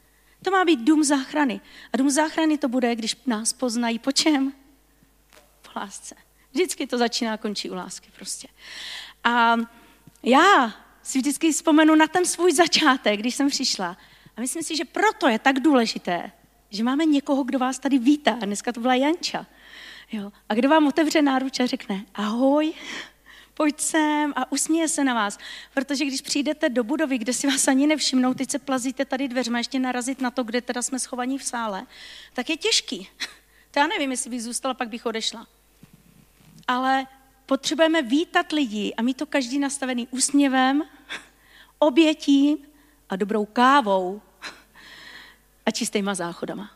Speaker 1: To má být dům záchrany. A dům záchrany to bude, když nás poznají po čem? Po lásce. Vždycky to začíná a končí u lásky prostě. A já si vždycky vzpomenu na ten svůj začátek, když jsem přišla. A myslím si, že proto je tak důležité, že máme někoho, kdo vás tady vítá. Dneska to byla Janča. Jo. A kdo vám otevře náruč a řekne ahoj, pojď sem a usměje se na vás. Protože když přijdete do budovy, kde si vás ani nevšimnou, teď se plazíte tady dveřma, ještě narazit na to, kde teda jsme schovaní v sále, tak je těžký. To já nevím, jestli bych zůstala, pak bych odešla. Ale potřebujeme vítat lidi a mít to každý nastavený úsměvem, obětím a dobrou kávou a čistýma záchodama.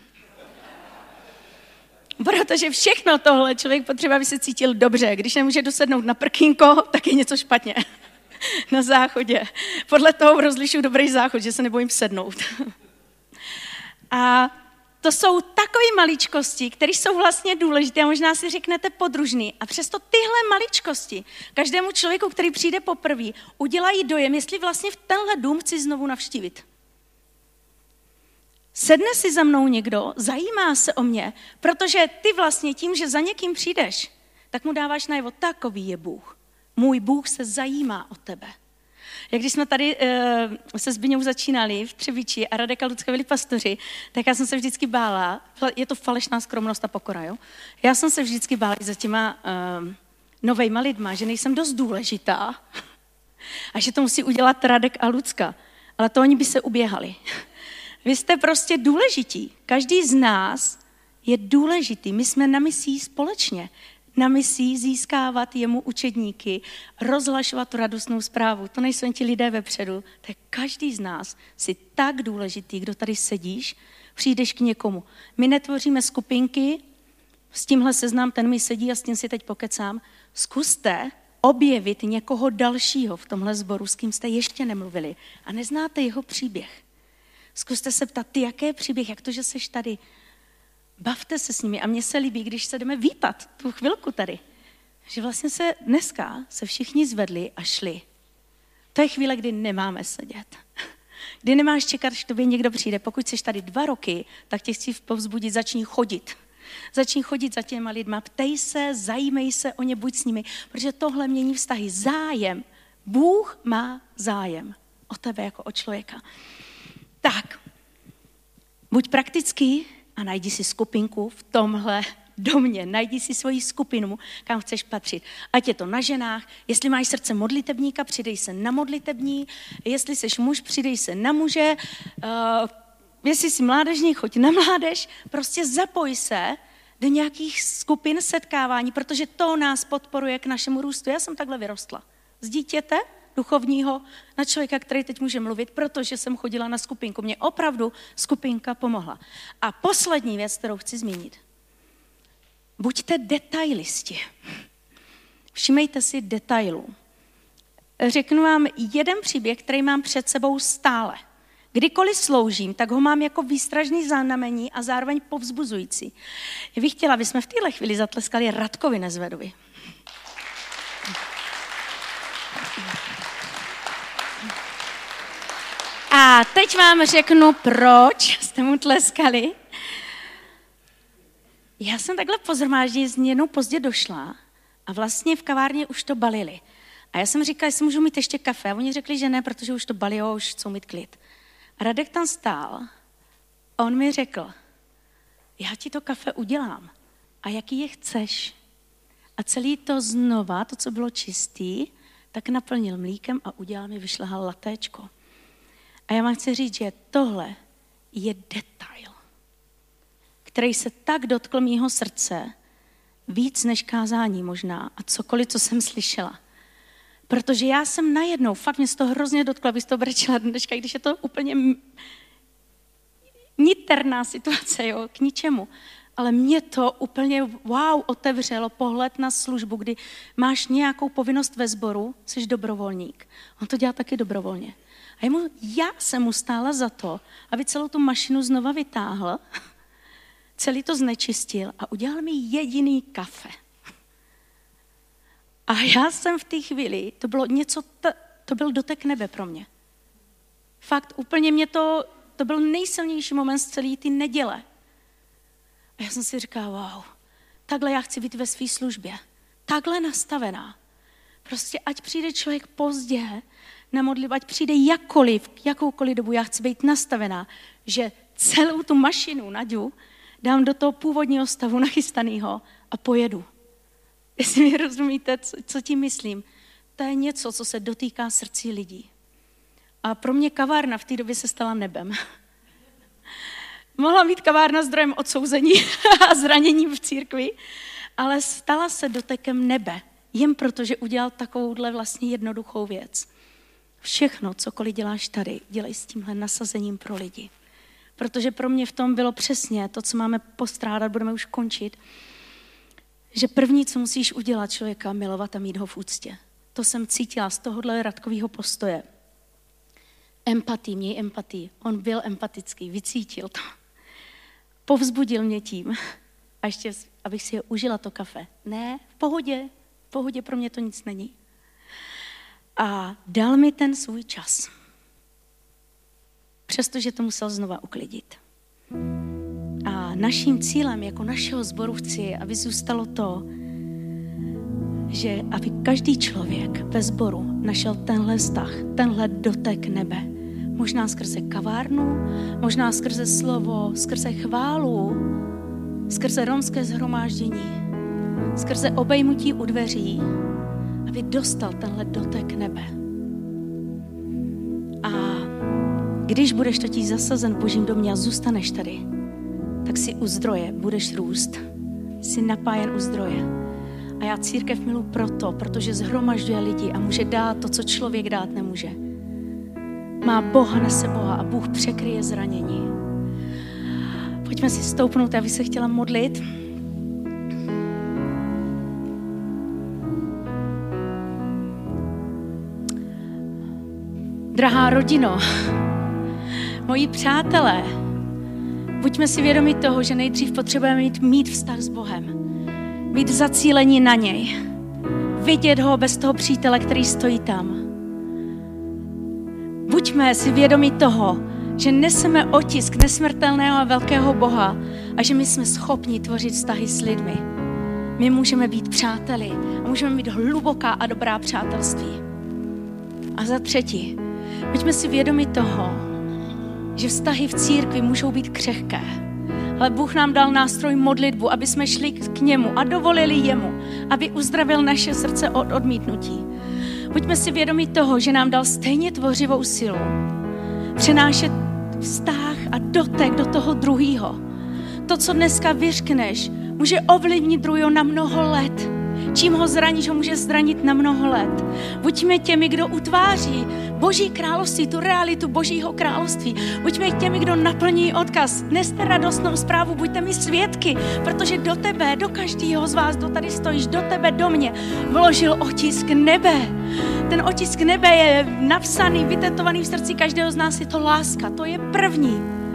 Speaker 1: Protože všechno tohle člověk potřebuje, aby se cítil dobře. Když nemůže dosednout na prkínko, tak je něco špatně. Na záchodě. Podle toho rozlišuju dobrý záchod, že se nebojím sednout. A to jsou takové maličkosti, které jsou vlastně důležité a možná si řeknete podružný. A přesto tyhle maličkosti každému člověku, který přijde poprvé, udělají dojem, jestli vlastně v tenhle dům chci znovu navštívit. Sedne si za mnou někdo, zajímá se o mě, protože ty vlastně tím, že za někým přijdeš, tak mu dáváš najevo, takový je Bůh. Můj Bůh se zajímá o tebe. Jak když jsme tady uh, se Zbyňou začínali v Třebíči a Radek a Lucka byli pastoři, tak já jsem se vždycky bála, je to falešná skromnost a pokora, jo? Já jsem se vždycky bála za těma uh, novejma lidma, že nejsem dost důležitá a že to musí udělat Radek a Lucka, ale to oni by se uběhali. Vy jste prostě důležití. Každý z nás je důležitý. My jsme na misí společně. Na misí získávat jemu učedníky, rozhlašovat tu radostnou zprávu. To nejsou ti lidé vepředu. To je každý z nás si tak důležitý, kdo tady sedíš, přijdeš k někomu. My netvoříme skupinky, s tímhle seznam, ten mi sedí a s tím si teď pokecám. Zkuste objevit někoho dalšího v tomhle sboru, s kým jste ještě nemluvili a neznáte jeho příběh. Zkuste se ptat, ty, jaký je příběh, jak to, že seš tady. Bavte se s nimi a mně se líbí, když se jdeme vítat tu chvilku tady, že vlastně se dneska se všichni zvedli a šli. To je chvíle, kdy nemáme sedět. Kdy nemáš čekat, že tobě někdo přijde. Pokud jsi tady dva roky, tak tě chci povzbudit, začni chodit. Začni chodit za těma lidma, ptej se, zajímej se o ně, buď s nimi, protože tohle mění vztahy. Zájem. Bůh má zájem o tebe jako o člověka. Tak, buď praktický a najdi si skupinku v tomhle domě. Najdi si svoji skupinu, kam chceš patřit. Ať je to na ženách, jestli máš srdce modlitebníka, přidej se na modlitební, jestli jsi muž, přidej se na muže, uh, jestli jsi mládežník, choď na mládež, prostě zapoj se do nějakých skupin setkávání, protože to nás podporuje k našemu růstu. Já jsem takhle vyrostla. Z dítěte duchovního na člověka, který teď může mluvit, protože jsem chodila na skupinku. Mě opravdu skupinka pomohla. A poslední věc, kterou chci zmínit. Buďte detailisti. Všimejte si detailů. Řeknu vám jeden příběh, který mám před sebou stále. Kdykoliv sloužím, tak ho mám jako výstražný znamení a zároveň povzbuzující. Já bych chtěla, aby jsme v téhle chvíli zatleskali Radkovi Nezvedovi. A teď vám řeknu, proč jste mu tleskali. Já jsem takhle po shromáždění z jednou pozdě došla a vlastně v kavárně už to balili. A já jsem říkala, jestli můžu mít ještě kafe. A oni řekli, že ne, protože už to balí, jo, už chcou mít klid. A Radek tam stál a on mi řekl, já ti to kafe udělám. A jaký je chceš? A celý to znova, to, co bylo čistý, tak naplnil mlíkem a udělal mi, vyšlehal latéčko. A já vám chci říct, že tohle je detail, který se tak dotkl mýho srdce, víc než kázání možná a cokoliv, co jsem slyšela. Protože já jsem najednou, fakt mě z toho hrozně dotkla, abych to brečela dneška, když je to úplně niterná situace, jo, k ničemu. Ale mě to úplně wow otevřelo pohled na službu, kdy máš nějakou povinnost ve sboru, jsi dobrovolník. On to dělá taky dobrovolně. A jemu, já jsem mu stála za to, aby celou tu mašinu znova vytáhl, celý to znečistil a udělal mi jediný kafe. A já jsem v té chvíli, to bylo něco, to byl dotek nebe pro mě. Fakt, úplně mě to, To byl nejsilnější moment z celé ty neděle. A já jsem si říkala, wow, takhle já chci být ve své službě. Takhle nastavená. Prostě ať přijde člověk pozdě na modlitbu, ať přijde jakkoliv, jakoukoliv dobu, já chci být nastavená, že celou tu mašinu, Naďu, dám do toho původního stavu nachystanýho a pojedu. Jestli mi rozumíte, co, co tím myslím. To je něco, co se dotýká srdcí lidí. A pro mě kavárna v té době se stala nebem. Mohla být kavárna zdrojem odsouzení a zranění v církvi, ale stala se dotekem nebe. Jen proto, že udělal takovouhle vlastně jednoduchou věc. Všechno, cokoliv děláš tady, dělej s tímhle nasazením pro lidi. Protože pro mě v tom bylo přesně to, co máme postrádat, budeme už končit, že první, co musíš udělat člověka, milovat a mít ho v úctě. To jsem cítila z tohohle Radkovýho postoje. Empatii, měj empatii. On byl empatický, vycítil to. Povzbudil mě tím. A ještě, abych si je užila to kafe. Ne, v pohodě, v pohodě, pro mě to nic není. A dal mi ten svůj čas. Přestože to musel znova uklidit. A naším cílem jako našeho sboru chci, aby zůstalo to, že aby každý člověk ve sboru našel tenhle vztah, tenhle dotek nebe. Možná skrze kavárnu, možná skrze slovo, skrze chválu, skrze romské shromáždění, skrze obejmutí u dveří, aby dostal tenhle dotek nebe. A když budeš totiž zasazen v Božím domě a zůstaneš tady, tak si u zdroje budeš růst. Jsi napájen u zdroje. A já církev miluji proto, protože shromažďuje lidi a může dát to, co člověk dát nemůže. Má Boha, nese Boha a Bůh překryje zranění. Pojďme si stoupnout, já bych se chtěla modlit. Drahá rodino, moji přátelé, buďme si vědomi toho, že nejdřív potřebujeme mít, mít vztah s Bohem. Být zacílení na něj. Vidět ho bez toho přítele, který stojí tam. Buďme si vědomi toho, že neseme otisk nesmrtelného a velkého Boha a že my jsme schopni tvořit vztahy s lidmi. My můžeme být přáteli a můžeme mít hluboká a dobrá přátelství. A za třetí, buďme si vědomi toho, že vztahy v církvi můžou být křehké. Ale Bůh nám dal nástroj modlitbu, aby jsme šli k němu a dovolili jemu, aby uzdravil naše srdce od odmítnutí. Buďme si vědomi toho, že nám dal stejně tvořivou silu přenášet vztah a dotek do toho druhýho. To, co dneska vyřkneš, může ovlivnit druhého na mnoho let. Čím ho zraníš, ho může zranit na mnoho let. Buďme těmi, kdo utváří Boží království, tu realitu Božího království. Buďme těmi, kdo naplní odkaz. Neste radostnou zprávu, buďte mi svědky, protože do tebe, do každého z vás, kdo tady stojíš, do tebe, do mě, vložil otisk nebe. Ten otisk nebe je napsaný, vytetovaný v srdci každého z nás, je to láska, to je první.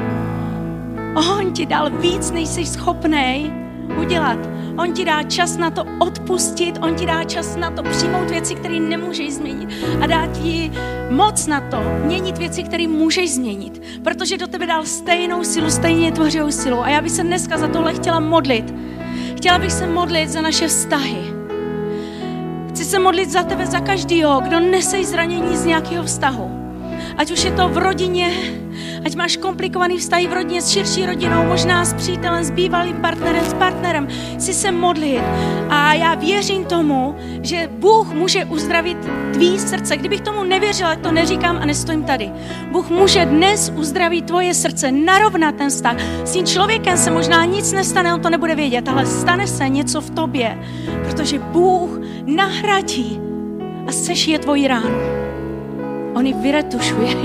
Speaker 1: On ti dal víc, než jsi schopnej udělat. On ti dá čas na to odpustit, on ti dá čas na to přijmout věci, které nemůžeš změnit a dá ti moc na to měnit věci, které můžeš změnit, protože do tebe dal stejnou silu, stejně tvořivou silu. A já bych se dneska za tohle chtěla modlit. Chtěla bych se modlit za naše vztahy. Chci se modlit za tebe, za každýho, kdo nese zranění z nějakého vztahu. Ať už je to v rodině, ať máš komplikovaný vztahy v rodině s širší rodinou, možná s přítelem, s bývalým partnerem, s partnerem, si se modlit. A já věřím tomu, že Bůh může uzdravit tvý srdce. Kdybych tomu nevěřila, to neříkám a nestojím tady. Bůh může dnes uzdravit tvoje srdce, narovnat ten vztah. S tím člověkem se možná nic nestane, on to nebude vědět, ale stane se něco v tobě, protože Bůh nahradí a sešije tvoji ránu. On ji vyretušuje.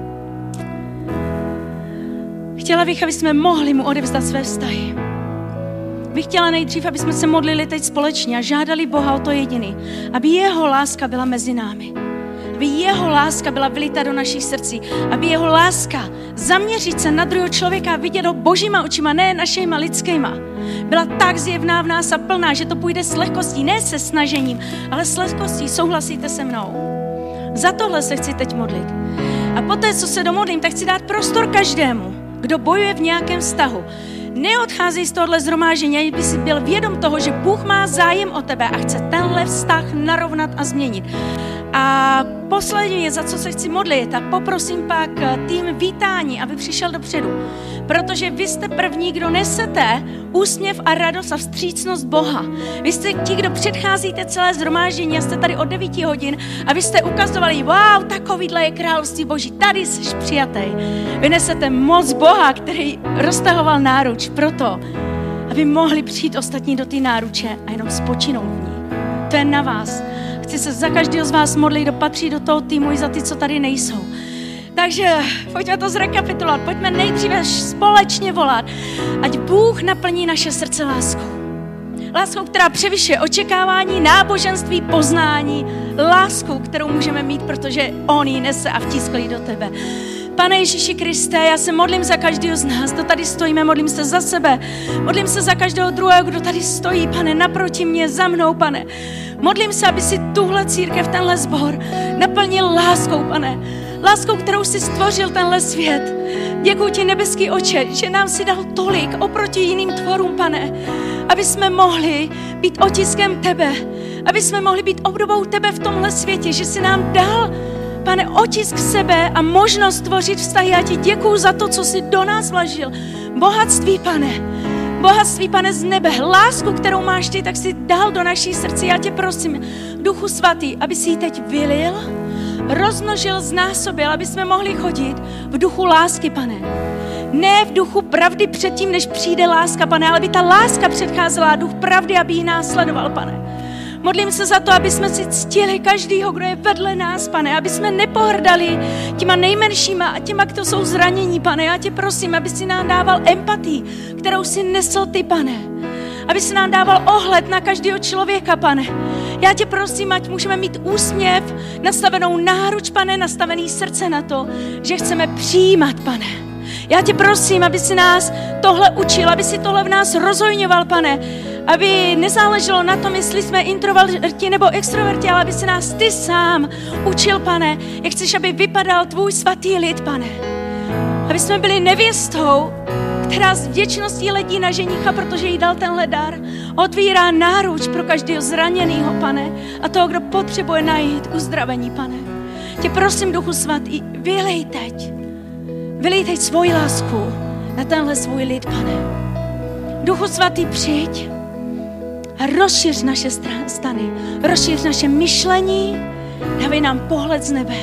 Speaker 1: Chtěla bych, aby jsme mohli mu odevzdat své vztahy. Bych chtěla nejdřív, aby jsme se modlili teď společně a žádali Boha o to jediný, aby jeho láska byla mezi námi. Aby jeho láska byla vylita do našich srdcí. Aby jeho láska zaměřit se na druhého člověka a vidět ho božíma očima, ne našejma lidskýma. Byla tak zjevná v nás a plná, že to půjde s lehkostí, ne se snažením, ale s lehkostí. Souhlasíte se mnou? Za tohle se chci teď modlit. A poté, co se domodlím, tak chci dát prostor každému, kdo bojuje v nějakém vztahu. Neodcházej z tohohle shromáždění, aby si byl vědom toho, že Bůh má zájem o tebe a chce tenhle vztah narovnat a změnit. A poslední je, za co se chci modlit, a poprosím pak tým vítání, aby přišel dopředu. Protože vy jste první, kdo nesete úsměv a radost a vstřícnost Boha. Vy jste ti, kdo předcházíte celé shromáždění a jste tady od devíti hodin a vy jste ukazovali, wow, takovýhle je království Boží, tady jsi přijatý. Vy nesete moc Boha, který roztahoval náruč proto, aby mohli přijít ostatní do té náruče a jenom spočinout v ní. To je na vás. Chci se za každého z vás modlit, kdo patří do toho týmu, i za ty, co tady nejsou. Takže pojďme to zrekapitulovat, pojďme nejdříve společně volat, ať Bůh naplní naše srdce láskou. Láskou, která převyšuje očekávání, náboženství, poznání, láskou, kterou můžeme mít, protože On ji nese a vtiskl ji do tebe. Pane Ježíši Kriste, já se modlím za každého z nás, kdo tady stojíme, modlím se za sebe, modlím se za každého druhého, kdo tady stojí, Pane, naproti mě, za mnou, Pane. Modlím se, aby si tuhle církev, tenhle sbor naplnil láskou, Pane. Láskou, kterou jsi stvořil tenhle svět. Děkuji ti, nebeský Oče, že nám si dal tolik oproti jiným tvorům, Pane, aby jsme mohli být otiskem tebe, aby jsme mohli být obdobou tebe v tomhle světě, že jsi nám dal, Pane, otisk sebe a možnost tvořit vztahy. Já ti děkuju za to, co jsi do nás vložil. Bohatství, Pane. Bohatství, Pane, z nebe. Lásku, kterou máš ty, tak si dal do naší srdce. Já tě prosím, Duchu Svatý, aby si ji teď vylil, rozmnožil, znásobil, aby jsme mohli chodit v duchu lásky, Pane. Ne v duchu pravdy předtím, než přijde láska, Pane, ale aby ta láska předcházela, duch pravdy, aby ji následoval, Pane. Modlím se za to, aby jsme si ctili každýho, kdo je vedle nás, Pane, aby jsme nepohrdali těma nejmenšíma a těma, kdo jsou zranění, Pane. Já tě prosím, aby si nám dával empatii, kterou si nesl ty, Pane. Aby si nám dával ohled na každého člověka, Pane. Já tě prosím, ať můžeme mít úsměv, nastavenou náruč, Pane, nastavený srdce na to, že chceme přijímat, Pane. Já tě prosím, aby si nás tohle učil, aby si tohle v nás rozhojňoval, Pane. Aby nezáleželo na tom, jestli jsme introverti nebo extroverti, ale aby si nás ty sám učil, Pane, jak chceš, aby vypadal tvůj svatý lid, Pane. Aby jsme byli nevěstou, která s vděčností letí na ženicha, protože jí dal tenhle dar. Otvírá náruč pro každého zraněného, Pane, a toho, kdo potřebuje najít uzdravení, Pane. Tě prosím, Duchu Svatý, vylej teď. Vylej teď svoji lásku na tenhle svůj lid, Pane. Duchu Svatý, přijď a rozšiř naše stany, rozšiř naše myšlení, dávej nám pohled z nebe.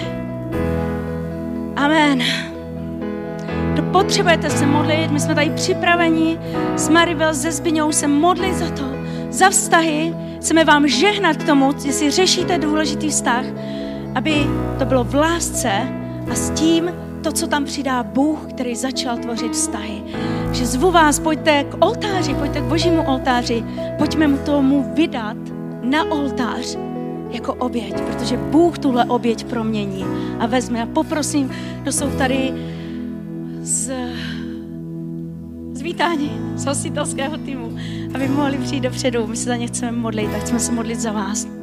Speaker 1: Amen. Kdo potřebujete se modlit, my jsme tady připraveni s Maribel, se Zbyňou se modlit za to, za vztahy. Chceme vám žehnat k tomu, jestli řešíte důležitý vztah, aby to bylo v lásce a s tím to, co tam přidá Bůh, který začal tvořit vztahy. Že zvu vás, pojďte k oltáři, pojďte k Božímu oltáři, pojďme mu tomu vydat na oltář jako oběť, protože Bůh tuhle oběť promění a vezme. A poprosím, kdo jsou tady z, z vítání, z hostitelského týmu, aby mohli přijít dopředu. My se za ně chceme modlit, tak chceme se modlit za vás.